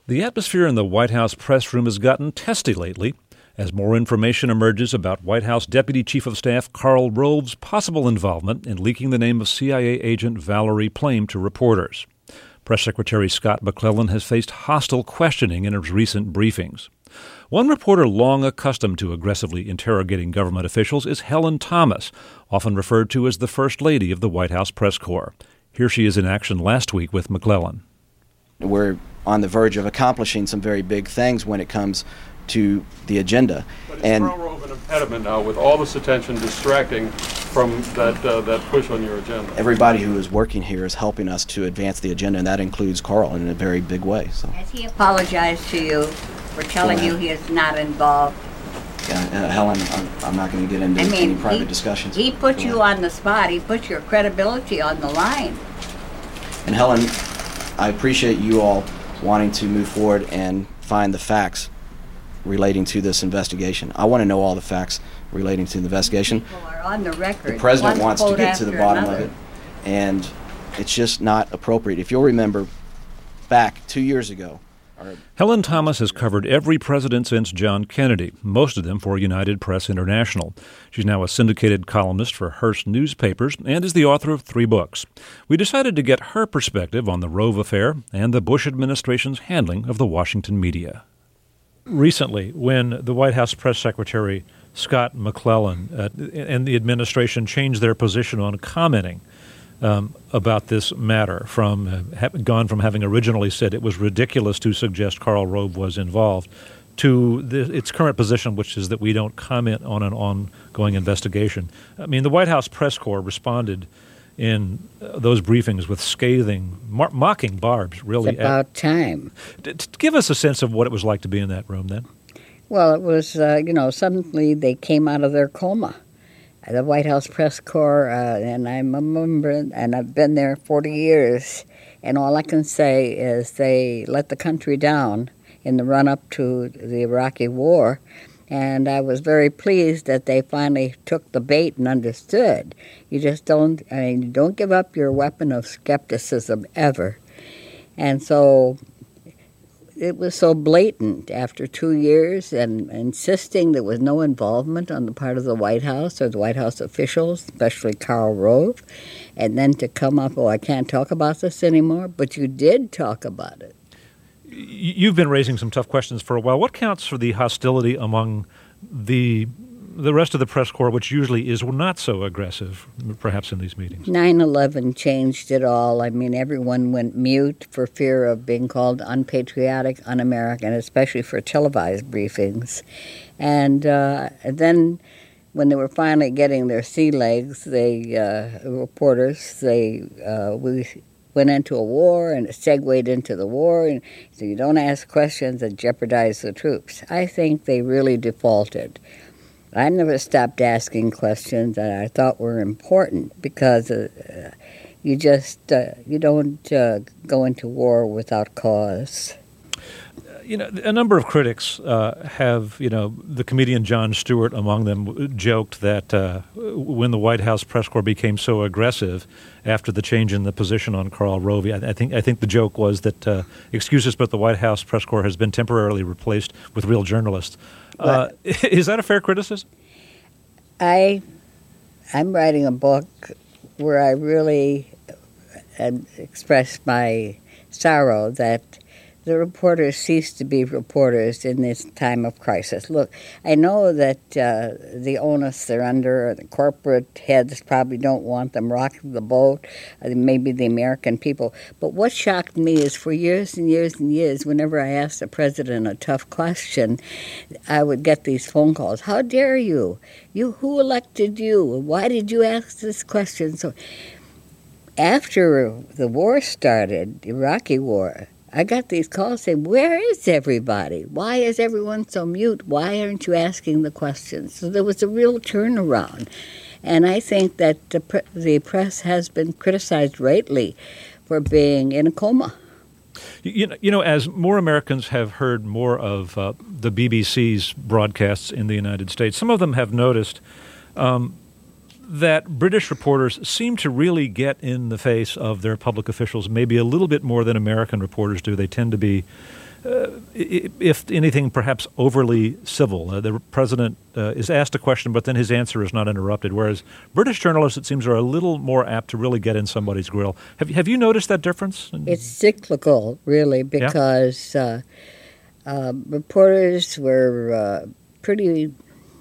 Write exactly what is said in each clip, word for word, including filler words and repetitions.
The atmosphere in the White House press room has gotten testy lately as more information emerges about White House Deputy Chief of Staff Karl Rove's possible involvement in leaking the name of C I A agent Valerie Plame to reporters. Press Secretary Scott McClellan has faced hostile questioning in his recent briefings. One reporter long accustomed to aggressively interrogating government officials is Helen Thomas, often referred to as the First Lady of the White House Press Corps. Here she is in action last week with McClellan. We're on the verge of accomplishing some very big things when it comes to the agenda. But is Karl Rove an impediment now with all this attention distracting from that uh, that push on your agenda? Everybody who is working here is helping us to advance the agenda, and that includes Karl in a very big way. So. Has he apologized to you for telling you he is not involved? Yeah, uh, Helen, I'm, I'm not going to get into I mean, any private he, discussions. He put you on the spot. He put your credibility on the line. And Helen, I appreciate you all wanting to move forward and find the facts relating to this investigation. I want to know all the facts relating to the investigation. People are on the record. The president One wants to quote get to the bottom another. of it, and it's just not appropriate. If you'll remember, back two years ago, our Helen Thomas has covered every president since John Kennedy, most of them for United Press International. She's now a syndicated columnist for Hearst newspapers and is the author of three books. We decided to get her perspective on the Rove affair and the Bush administration's handling of the Washington media. Recently, when the White House press secretary Scott McClellan uh, and the administration changed their position on commenting um, about this matter, from uh, ha- gone from having originally said it was ridiculous to suggest Karl Rove was involved, to the, its current position, which is that we don't comment on an ongoing investigation. I mean, the White House press corps responded in uh, those briefings with scathing, mar- mocking barbs, really. It's about at, time. D- t- give us a sense of what it was like to be in that room then. Well, it was, uh, you know, suddenly they came out of their coma. The White House press corps, uh, and I'm a member, and I've been there forty years, and all I can say is they let the country down in the run-up to the Iraqi war. And I was very pleased that they finally took the bait and understood. You just don't, I mean, you don't give up your weapon of skepticism ever. And so it was so blatant after two years and insisting there was no involvement on the part of the White House or the White House officials, especially Karl Rove, and then to come up, oh, I can't talk about this anymore, but you did talk about it. You've been raising some tough questions for a while. What counts for the hostility among the the rest of the press corps, which usually is not so aggressive, perhaps in these meetings? nine eleven changed it all. I mean, everyone went mute for fear of being called unpatriotic, un-American, especially for televised briefings. And uh, then when they were finally getting their sea legs, they, uh, reporters, they, uh, we... went into a war and it segued into the war, and so you don't ask questions that jeopardize the troops. I think they really defaulted. I never stopped asking questions that I thought were important because uh, you just uh, you don't uh, go into war without cause. You know, a number of critics uh, have, you know, the comedian Jon Stewart among them, joked that uh, when the White House press corps became so aggressive after the change in the position on Karl Rove, I, I think I think the joke was that, uh, excuse us, but the White House press corps has been temporarily replaced with real journalists. Uh, is that a fair criticism? I, I'm writing a book where I really uh, express my sorrow that the reporters cease to be reporters in this time of crisis. Look, I know that uh, the onus they're under, the corporate heads probably don't want them rocking the boat, uh, maybe the American people. But what shocked me is for years and years and years, whenever I asked the president a tough question, I would get these phone calls. How dare you? You, who elected you? Why did you ask this question? So after the war started, the Iraqi war, I got these calls saying, where is everybody? Why is everyone so mute? Why aren't you asking the questions? So there was a real turnaround. And I think that the, pre- the press has been criticized rightly for being in a coma. You know, you know, as more Americans have heard more of uh, the B B C's broadcasts in the United States, some of them have noticed um, that British reporters seem to really get in the face of their public officials maybe a little bit more than American reporters do. They tend to be uh, if anything, perhaps overly civil. Uh, the president uh, is asked a question, but then his answer is not interrupted, whereas British journalists, it seems, are a little more apt to really get in somebody's grill. Have, have you noticed that difference? It's cyclical, really, because yeah. uh, uh, reporters were uh, pretty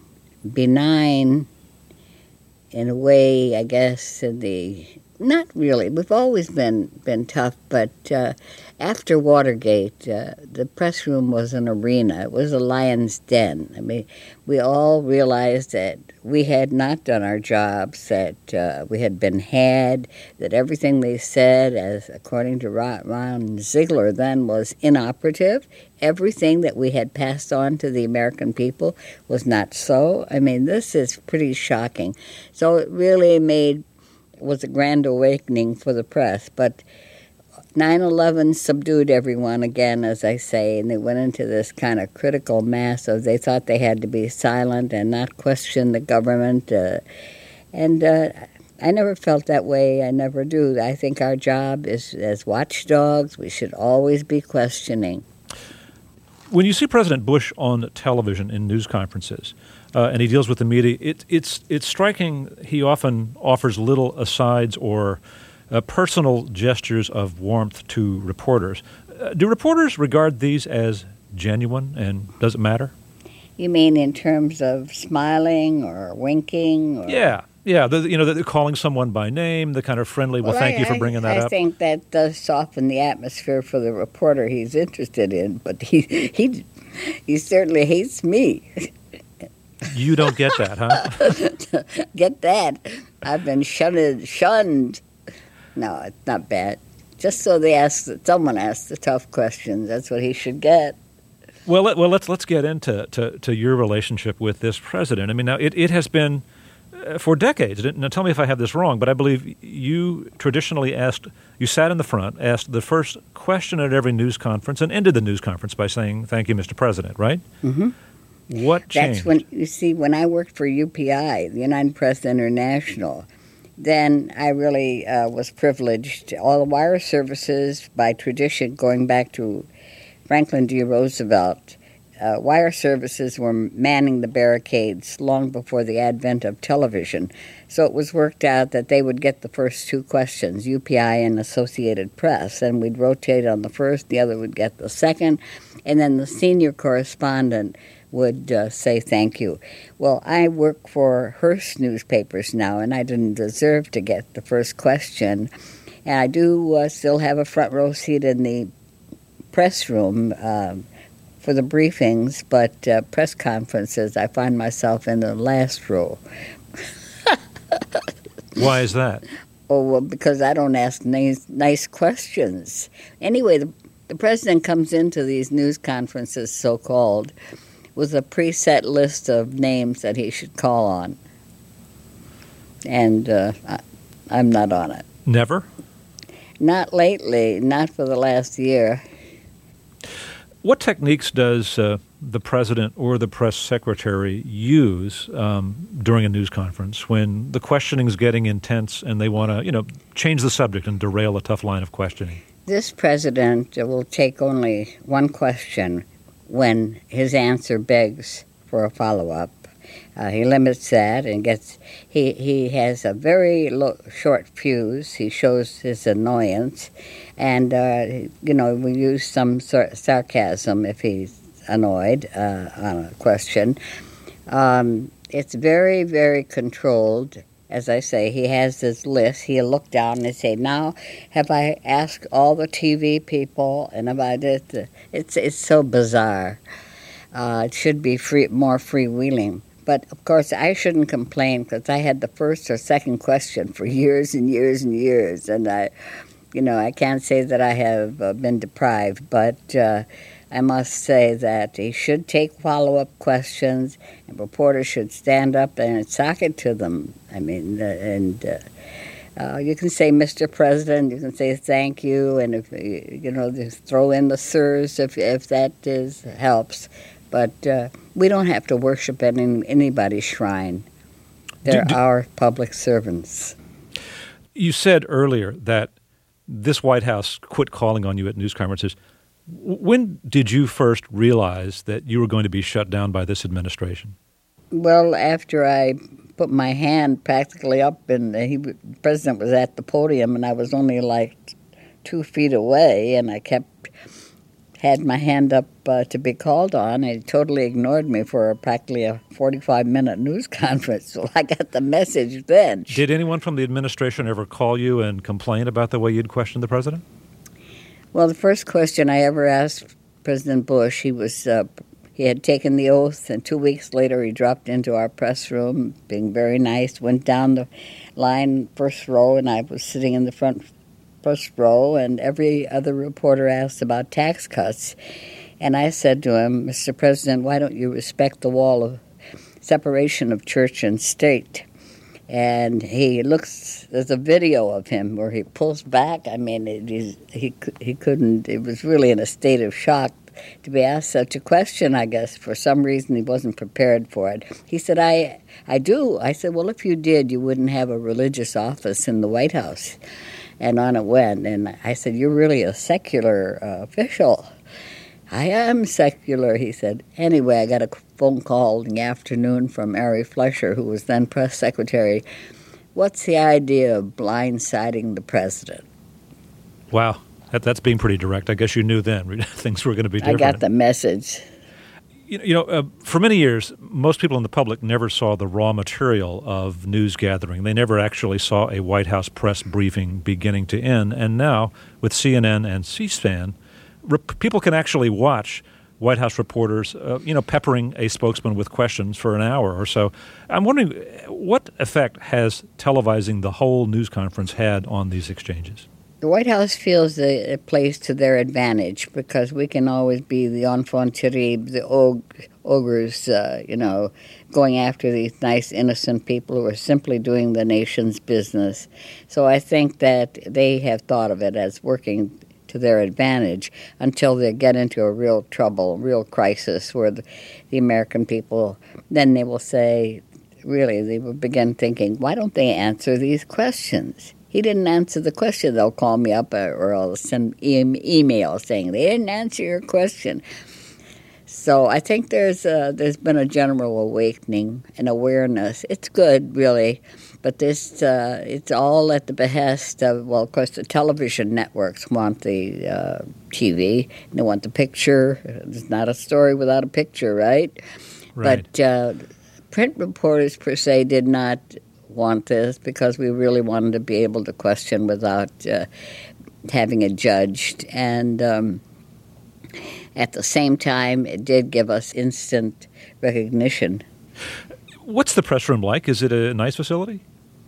benign in a way, I guess, in the... Not really. We've always been, been tough, but uh, after Watergate, uh, the press room was an arena. It was a lion's den. I mean, we all realized that we had not done our jobs, that uh, we had been had, that everything they said, as according to Ron Ziegler then, was inoperative. Everything that we had passed on to the American people was not so. I mean, this is pretty shocking. So it really made... was a grand awakening for the press, but nine eleven subdued everyone again, as I say, and they went into this kind of critical mass of they thought they had to be silent and not question the government, uh, and uh, I never felt that way. I never do. I think our job is as watchdogs, we should always be questioning. When you see President Bush on television in news conferences, Uh, and he deals with the media, it, it's it's striking. He often offers little asides or uh, personal gestures of warmth to reporters. Uh, do reporters regard these as genuine, and does it matter? You mean in terms of smiling or winking? Or? Yeah, yeah. The, you know, the, the calling someone by name, the kind of friendly, well, well thank I, you for bringing I, that I up. I think that does soften the atmosphere for the reporter he's interested in, but he he he certainly hates me. You don't get that, huh? Get that. I've been shunned. shunned. No, it's not bad. Just so they ask, someone asks the tough questions. That's what he should get. Well, let, well, let's let's get into to, to your relationship with this president. I mean, now it, it has been uh, for decades. Now, tell me if I have this wrong, but I believe you traditionally asked. You sat in the front, asked the first question at every news conference, and ended the news conference by saying, "Thank you, Mister President." Right? Mm-hmm. What changed? That's when, you see, when I worked for U P I, the United Press International, then I really uh, was privileged. All the wire services, by tradition, going back to Franklin D. Roosevelt, uh, wire services were manning the barricades long before the advent of television. So it was worked out that they would get the first two questions, U P I and Associated Press, and we'd rotate on the first, the other would get the second, and then the senior correspondent would uh, say thank you. Well, I work for Hearst newspapers now, and I didn't deserve to get the first question. And I do uh, still have a front row seat in the press room um, for the briefings, but uh, press conferences, I find myself in the last row. Why is that? Oh, well, because I don't ask nice, nice questions. Anyway, the, the president comes into these news conferences, so-called, with a preset list of names that he should call on. And uh, I, I'm not on it. Never? Not lately, not for the last year. What techniques does uh, the president or the press secretary use um, during a news conference when the questioning is getting intense and they want to, you know, change the subject and derail a tough line of questioning? This president will take only one question when his answer begs for a follow-up. Uh, he limits that and gets, he, he has a very low, short fuse. He shows his annoyance. And, uh, you know, we use some sar- sarcasm if he's annoyed uh, on a question. Um, it's very, very controlled. As I say, he has this list. He'll look down and say, now, have I asked all the T V people? And have I did? It's, it's so bizarre. Uh, it should be free, more freewheeling. But, of course, I shouldn't complain because I had the first or second question for years and years and years. And, I, you know, I can't say that I have uh, been deprived, but uh, I must say that he should take follow-up questions, and reporters should stand up and sock it to them. I mean, uh, and uh, uh, you can say, Mister President, you can say thank you, and, if you know, just throw in the sirs if, if that is helps. But uh, we don't have to worship at any, anybody's shrine. They're do, do, our public servants. You said earlier that this White House quit calling on you at news conferences. When did you first realize that you were going to be shut down by this administration? Well, after I put my hand practically up, and he, the president was at the podium, and I was only like two feet away, and I kept had my hand up uh, to be called on. He totally ignored me for practically a forty-five minute news conference. So I got the message then. Did anyone from the administration ever call you and complain about the way you'd questioned the president? Well, the first question I ever asked President Bush, he was uh, he had taken the oath, and two weeks later he dropped into our press room, being very nice, went down the line, first row, and I was sitting in the front first row, and every other reporter asked about tax cuts. And I said to him, Mister President, why don't you respect the wall of separation of church and state? And he looks, there's a video of him where he pulls back. I mean, it, he, he, he couldn't, it was really in a state of shock to be asked such a question, I guess. For some reason, he wasn't prepared for it. He said, I, I do. I said, well, if you did, you wouldn't have a religious office in the White House. And on it went. And I said, you're really a secular uh, official. I am secular, he said. Anyway, I got a phone call in the afternoon from Ari Fleischer, who was then press secretary. What's the idea of blindsiding the president? Wow, that, that's being pretty direct. I guess you knew then things were going to be different. I got the message. You, you know, uh, for many years, most people in the public never saw the raw material of news gathering. They never actually saw a White House press briefing beginning to end. And now, with C N N and C-SPAN, rep- people can actually watch White House reporters, uh, you know, peppering a spokesman with questions for an hour or so. I'm wondering, what effect has televising the whole news conference had on these exchanges? The White House feels that it plays to their advantage because we can always be the enfant terrible, the og- ogres, uh, you know, going after these nice, innocent people who are simply doing the nation's business. So I think that they have thought of it as working to their advantage until they get into a real trouble, real crisis where the, the American people, then they will say, really, they will begin thinking, why don't they answer these questions? He didn't answer the question. They'll call me up or I'll send e- email saying they didn't answer your question. So I think there's a, there's been a general awakening and awareness. It's good, really, but this uh, it's all at the behest of, well, of course, the television networks want the uh, T V. They want the picture. It's not a story without a picture, right? Right. But uh, print reporters, per se, did not want this because we really wanted to be able to question without uh, having it judged. And um, at the same time, it did give us instant recognition. What's the press room like? Is it a nice facility?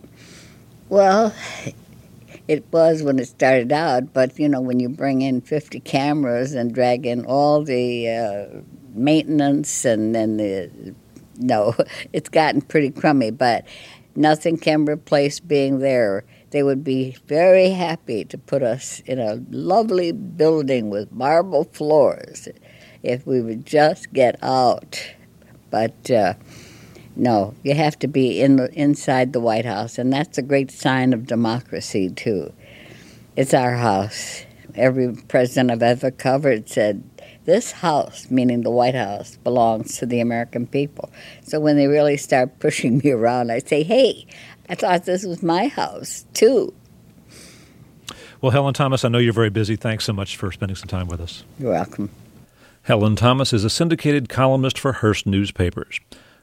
Well, it was when it started out, but, you know, when you bring in fifty cameras and drag in all the uh, maintenance and then the, no, it's gotten pretty crummy, but nothing can replace being there. They would be very happy to put us in a lovely building with marble floors if we would just get out. But uh, no, you have to be in the, inside the White House, and that's a great sign of democracy, too. It's our house. Every president I've ever covered said, this house, meaning the White House, belongs to the American people. So when they really start pushing me around, I say, hey, I thought this was my house, too. Well, Helen Thomas, I know you're very busy. Thanks so much for spending some time with us. You're welcome. Helen Thomas is a syndicated columnist for Hearst newspapers.